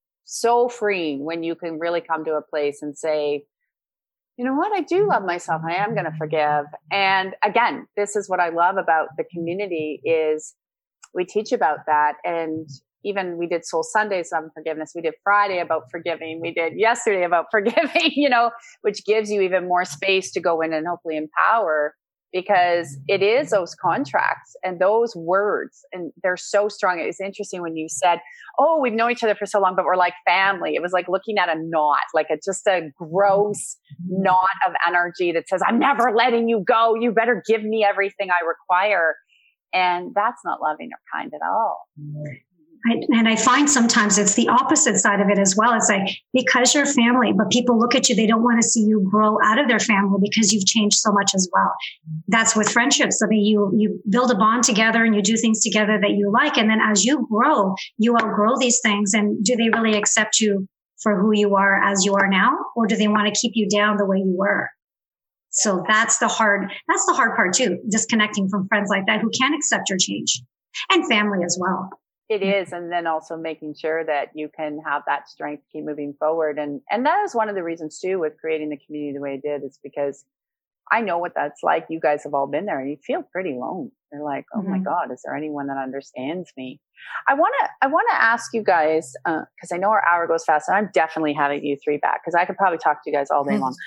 when you can really come to a place and say, you know what, I do love myself. I am going to forgive. And again, this is what I love about the community is we teach about that. And even we did Soul Sundays on forgiveness. We did Friday about forgiving. We did yesterday about forgiving, which gives you even more space to go in and hopefully empower, because it is those contracts and those words, and they're so strong. It's interesting when you said, oh, we've known each other for so long, but we're like family. It was like looking at a knot, like just a gross knot of energy that says, I'm never letting you go. You better give me everything I require. And that's not loving or kind at all. And I find sometimes it's the opposite side of it as well. It's like, because you're family, but people look at you, they don't want to see you grow out of their family because you've changed so much as well. That's with friendships. I mean, you build a bond together and you do things together that you like. And then as you grow, you outgrow these things. And do they really accept you for who you are as you are now? Or do they want to keep you down the way you were? So that's the hard part too, disconnecting from friends like that who can't accept your change, and family as well. It is. And then also making sure that you can have that strength to keep moving forward. And that is one of the reasons too, with creating the community the way it did, is because I know what that's like. You guys have all been there, and you feel pretty alone. You're like, oh my God, is there anyone that understands me? I want to ask you guys, cause I know our hour goes fast, and I'm definitely having you three back, cause I could probably talk to you guys all day long.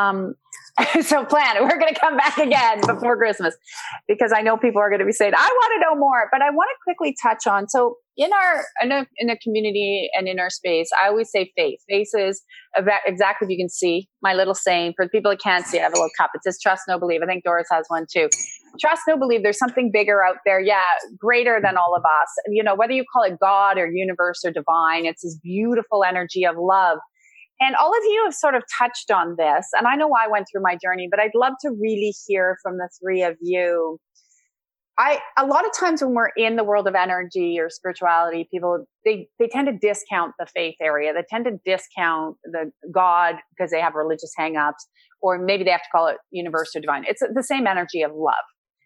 So plan it. We're going to come back again before Christmas, because I know people are going to be saying, I want to know more, but I want to quickly touch on, so in a community and in our space, I always say faith. Faith is exactly what you can see. My little saying, for the people that can't see, I have a little cup. It says trust, no believe. I think Doris has one too. Trust, no believe. There's something bigger out there. Yeah. Greater than all of us. Whether you call it God or universe or divine, it's this beautiful energy of love. And all of you have sort of touched on this. And I know I went through my journey, but I'd love to really hear from the three of you. A lot of times when we're in the world of energy or spirituality, people, they tend to discount the faith area. They tend to discount the God because they have religious hangups, or maybe they have to call it universe or divine. It's the same energy of love.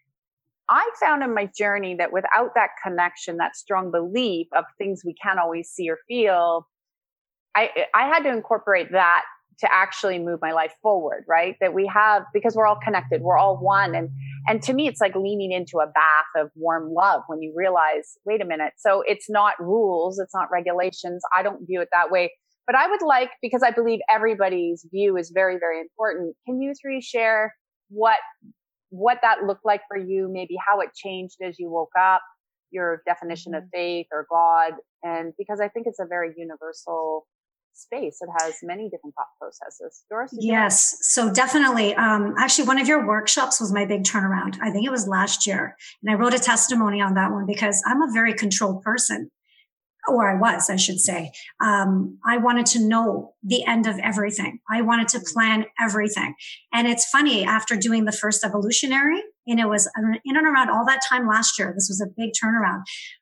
I found in my journey that without that connection, that strong belief of things we can't always see or feel, I had to incorporate that to actually move my life forward, right? That we have, because we're all connected, we're all one. And to me, it's like leaning into a bath of warm love when you realize, wait a minute. So it's not rules. It's not regulations. I don't view it that way, but I would like, because I believe everybody's view is very, very important. Can you three share what that looked like for you? Maybe how it changed as you woke up, your definition of faith or God. And because I think it's a very universal space. It has many different thought processes. Doris? Yes. So definitely. Actually, one of your workshops was my big turnaround. I think it was last year. And I wrote a testimony on that one because I'm a very controlled person. Or I was, I should say. I wanted to know the end of everything. I wanted to plan everything. And it's funny, after doing the first evolutionary, and it was in and around all that time last year, this was a big turnaround.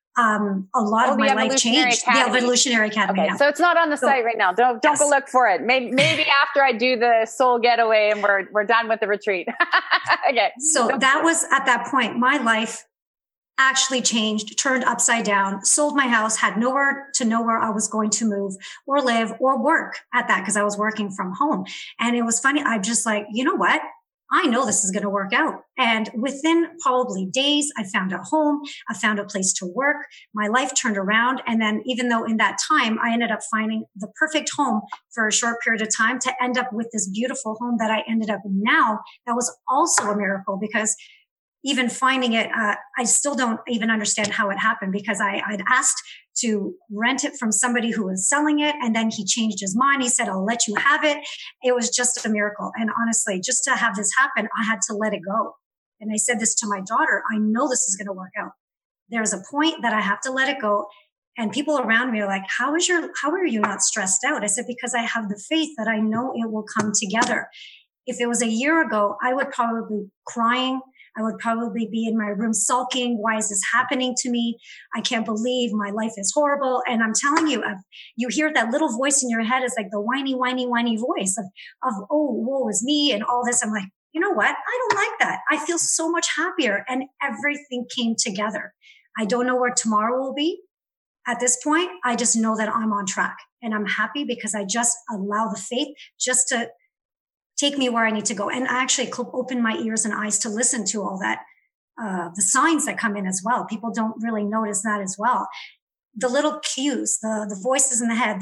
A lot of my life changed. The Evolutionary Academy. Okay, so it's not on the site right now. Don't go look for it. Maybe after I do the soul getaway and we're done with the retreat. Okay. So that was at that point, my life actually changed, turned upside down, sold my house, had nowhere to know where I was going to move or live or work at that, because I was working from home. And it was funny. I'm just like, you know what? I know this is going to work out. And within probably days, I found a home. I found a place to work. My life turned around. And then even though in that time, I ended up finding the perfect home for a short period of time to end up with this beautiful home that I ended up in now, that was also a miracle, because even finding it, I still don't even understand how it happened, because I'd asked to rent it from somebody who was selling it. And then he changed his mind. He said, I'll let you have it. It was just a miracle. And honestly, just to have this happen, I had to let it go. And I said this to my daughter, I know this is going to work out. There's a point that I have to let it go. And people around me are like, how are you not stressed out? I said, because I have the faith that I know it will come together. If it was a year ago, I would probably be crying. I would probably be in my room sulking. Why is this happening to me? I can't believe my life is horrible. And I'm telling you, you hear that little voice in your head is like the whiny voice of, oh, woe is me and all this. I'm like, you know what? I don't like that. I feel so much happier, and everything came together. I don't know where tomorrow will be. At this point, I just know that I'm on track, and I'm happy because I just allow the faith just to take me where I need to go. And I actually open my ears and eyes to listen to all that, the signs that come in as well. People don't really notice that as well. the little cues, the voices in the head,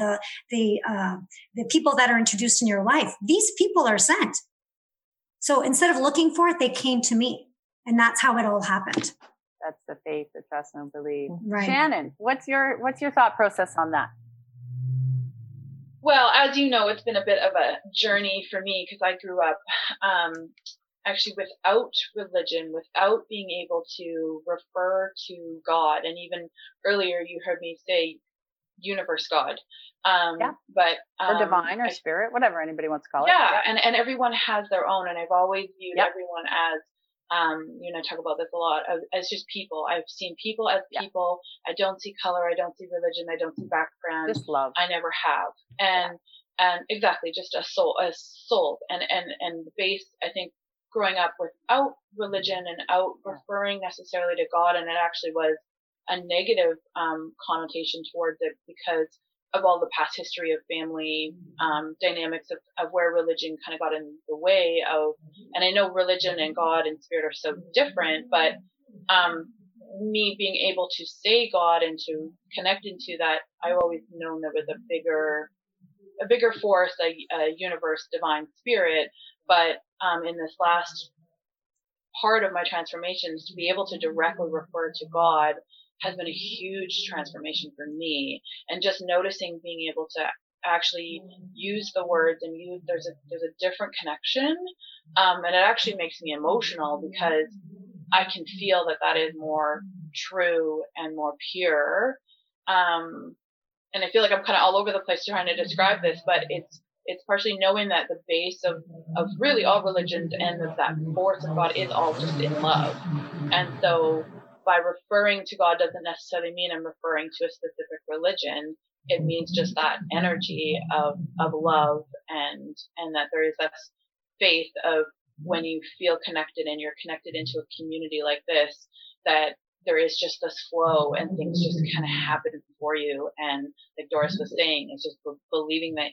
the people that are introduced in your life, these people are sent. So instead of looking for it, they came to me, and that's how it all happened. That's the faith, the trust, and believe. Right. Shannon, what's your thought process on that? Well, as you know, it's been a bit of a journey for me because I grew up actually without religion, without being able to refer to God. And even earlier, you heard me say universe God. But or divine or spirit, whatever anybody wants to call it. Yeah, and everyone has their own. And I've always viewed everyone as, I talk about this a lot, as just people. I've seen people as people. I don't see color. I don't see religion. I don't see background. Just love. I never have. And exactly, just a soul. And the base, I think, growing up without religion and out referring necessarily to God, and it actually was a negative connotation towards it because of all the past history of family dynamics of where religion kind of got in the way of, and I know religion and God and spirit are so different, but me being able to say God and to connect into that, I've always known there was a bigger force, a universe, divine spirit. But in this last part of my transformations, to be able to directly refer to God has been a huge transformation for me. And just noticing being able to actually use the words and there's a different connection. And it actually makes me emotional because I can feel that is more true and more pure. And I feel like I'm kind of all over the place trying to describe this, but it's partially knowing that the base of really all religions and that force of God is all just in love. And so by referring to God doesn't necessarily mean I'm referring to a specific religion. It means just that energy of love and that there is this faith of when you feel connected and you're connected into a community like this, that there is just this flow and things just kind of happen for you. And like Doris was saying, it's just believing that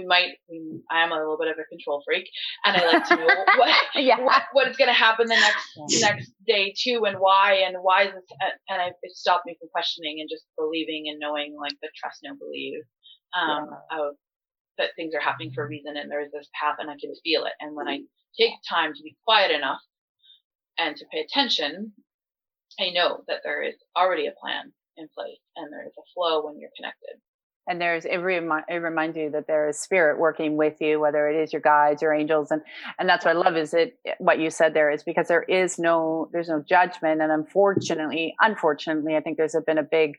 I am a little bit of a control freak, and I like to know what is going to happen the next day too, and why is this, and it stopped me from questioning and just believing and knowing, like the trust, no believe, of that things are happening for a reason, and there's this path, and I can feel it. And when I take time to be quiet enough and to pay attention, I know that there is already a plan in place, and there is a flow when you're connected. And it reminds you that there is spirit working with you, whether it is your guides, your angels. And that's what I love is what you said there is because there's no judgment. And unfortunately, I think there's been a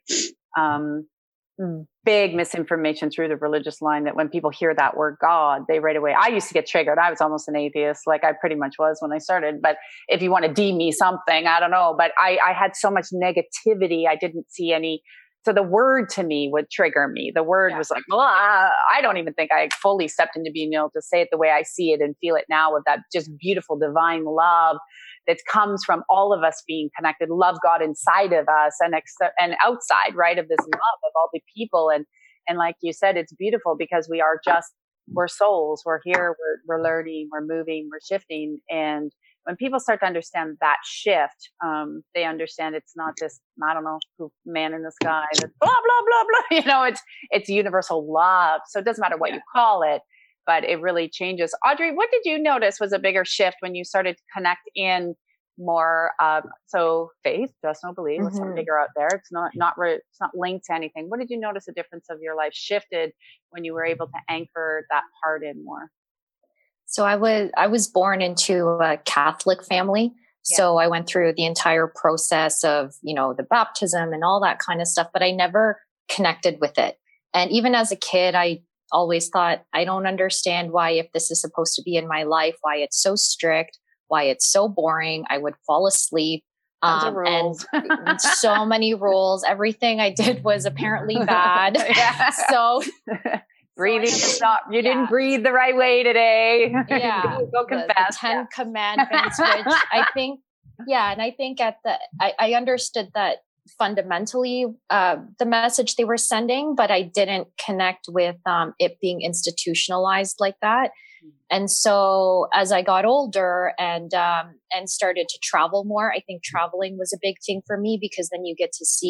big misinformation through the religious line that when people hear that word God, they right away, I used to get triggered. I was almost an atheist, like I pretty much was when I started. But if you want to deem me something, I don't know. But I had so much negativity. I didn't see any. So the word to me would trigger me. The word was like, well, I don't even think I fully stepped into being able to say it the way I see it and feel it now with that just beautiful divine love that comes from all of us being connected. Love God inside of us and outside, right, of this love of all the people. And like you said, it's beautiful because we're souls. We're here. We're learning. We're moving. We're shifting. And when people start to understand that shift, they understand it's not this, I don't know, man in the sky that's blah, blah, blah, blah. It's universal love. So it doesn't matter what you call it, but it really changes. Audrey, what did you notice was a bigger shift when you started to connect in more? So faith, trust, no believe. Let's figure out there. It's not linked to anything. What did you notice the difference of your life shifted when you were able to anchor that part in more? So I was born into a Catholic family. Yeah. So I went through the entire process of, the baptism and all that kind of stuff, but I never connected with it. And even as a kid, I always thought, I don't understand why, if this is supposed to be in my life, why it's so strict, why it's so boring. I would fall asleep. And so many rules. Everything I did was apparently bad. So breathing is not, you didn't breathe the right way today. Yeah. Go confess. The 10 commandments, which I think, and I think I understood that fundamentally, the message they were sending, but I didn't connect with, it being institutionalized like that. And so as I got older and started to travel more, I think traveling was a big thing for me because then you get to see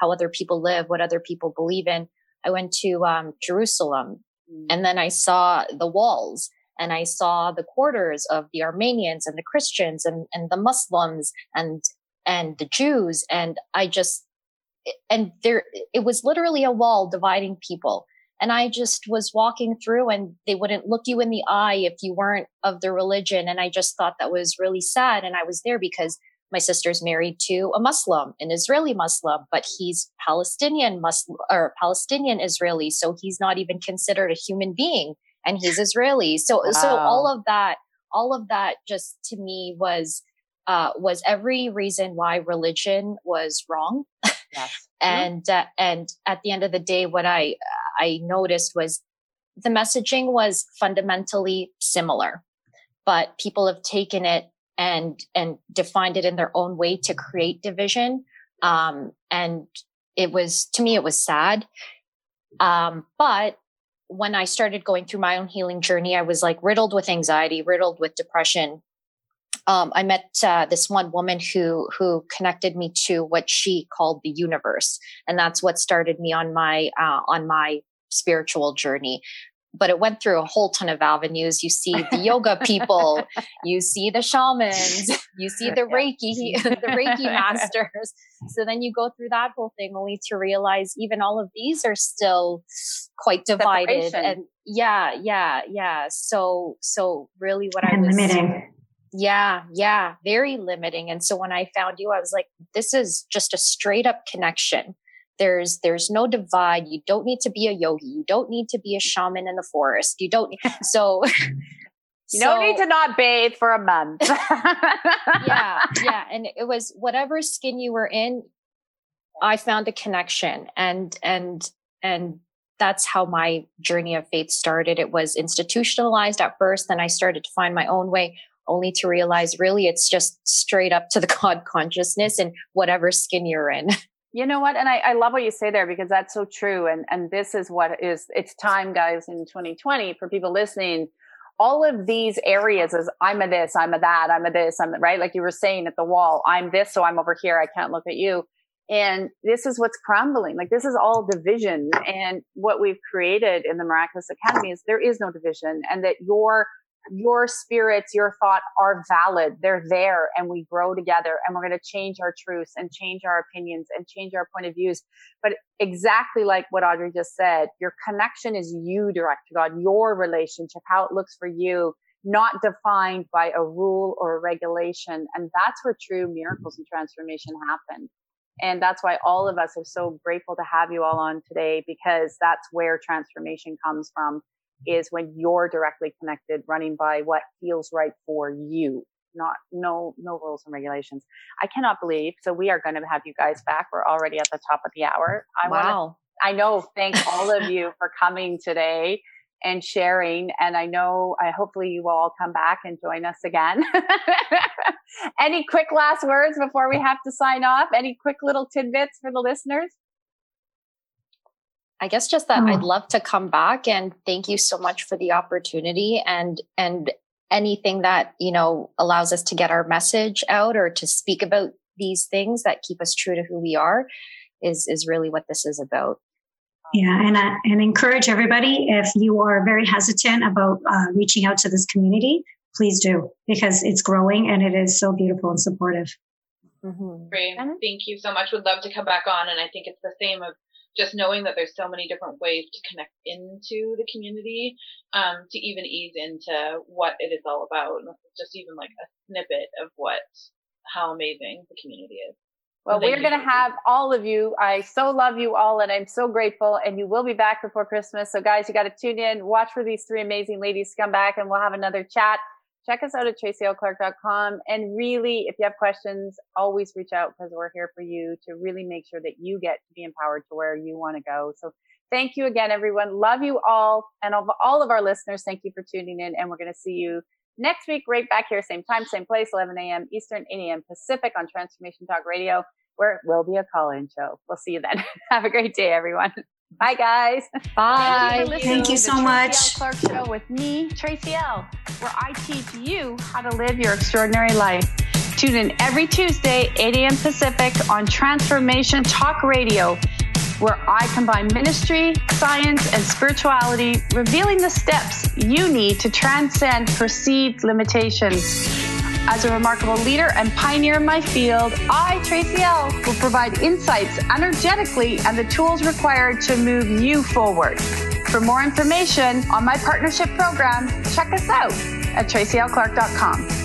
how other people live, what other people believe in. I went to Jerusalem, and then I saw the walls, and I saw the quarters of the Armenians and the Christians and the Muslims and the Jews. And it was literally a wall dividing people. And I just was walking through, and they wouldn't look you in the eye if you weren't of their religion. And I just thought that was really sad. And I was there because my sister's married to a Muslim, an Israeli Muslim, but he's Palestinian Muslim or Palestinian Israeli. So he's not even considered a human being, and he's Israeli. So all of that just to me was every reason why religion was wrong. Yes. And at the end of the day, what I noticed was the messaging was fundamentally similar, but people have taken it and defined it in their own way to create division. And to me, it was sad. But when I started going through my own healing journey, I was like riddled with anxiety, riddled with depression. I met this one woman who connected me to what she called the universe, and that's what started me on my spiritual journey. But it went through a whole ton of avenues. You see the yoga people, you see the shamans, you see the Reiki masters. So then you go through that whole thing, only to realize even all of these are still quite divided. Separation. And So really what I was limiting. Yeah, very limiting. And so when I found you, I was like, this is just a straight up connection. There's no divide. You don't need to be a yogi. You don't need to be a shaman in the forest. You don't need to not bathe for a month. Yeah. And it was whatever skin you were in, I found a connection, and that's how my journey of faith started. It was institutionalized at first, then I started to find my own way, only to realize really it's just straight up to the God consciousness and whatever skin you're in. You know what? And I love what you say there, because that's so true. And this is it's time, guys, in 2020 for people listening. All of these areas is I'm a this, I'm a that, I'm a this, I'm right. Like you were saying at the wall, I'm this, so I'm over here. I can't look at you. And this is what's crumbling. Like this is all division. And what we've created in the Miraculous Academy is there is no division, and that your spirits, your thought are valid. They're there, and we grow together, and we're going to change our truths and change our opinions and change our point of views. But exactly like what Audrey just said, your connection is you direct to God, your relationship, how it looks for you, not defined by a rule or a regulation. And that's where true miracles and transformation happen. And that's why all of us are so grateful to have you all on today, because that's where transformation comes from, is when you're directly connected, running by what feels right for you, no rules and regulations. I cannot believe. So we are going to have you guys back. We're already at the top of the hour. Thank all of you for coming today and sharing. And hopefully you will all come back and join us again. Any quick last words before we have to sign off? Any quick little tidbits for the listeners? I guess just that I'd love to come back, and thank you so much for the opportunity, and anything that, allows us to get our message out or to speak about these things that keep us true to who we are is really what this is about. Yeah. And encourage everybody, if you are very hesitant about reaching out to this community, please do, because it's growing and it is so beautiful and supportive. Mm-hmm. Great. Thank you so much. Would love to come back on. And I think it's the same of just knowing that there's so many different ways to connect into the community, to even ease into what it is all about. And just even like a snippet of how amazing the community is. Well, we're going to have all of you. I so love you all, and I'm so grateful. And you will be back before Christmas. So guys, you got to tune in, watch for these three amazing ladies to come back, and we'll have another chat. Check us out at tracyLclark.com. And really, if you have questions, always reach out, because we're here for you to really make sure that you get to be empowered to where you want to go. So thank you again, everyone. Love you all. And all of our listeners, thank you for tuning in. And we're going to see you next week, right back here, same time, same place, 11 a.m. Eastern, 8 a.m. Pacific on Transformation Talk Radio, where it will be a call-in show. We'll see you then. Have a great day, everyone. Bye, guys. Bye. Thank you so much. Tracy L. Clark Show with me, Tracy L., where I teach you how to live your extraordinary life. Tune in every Tuesday, 8 a.m. Pacific on Transformation Talk Radio, where I combine ministry, science, and spirituality, revealing the steps you need to transcend perceived limitations. As a remarkable leader and pioneer in my field, I, Tracy L., will provide insights energetically and the tools required to move you forward. For more information on my partnership program, check us out at tracylclark.com.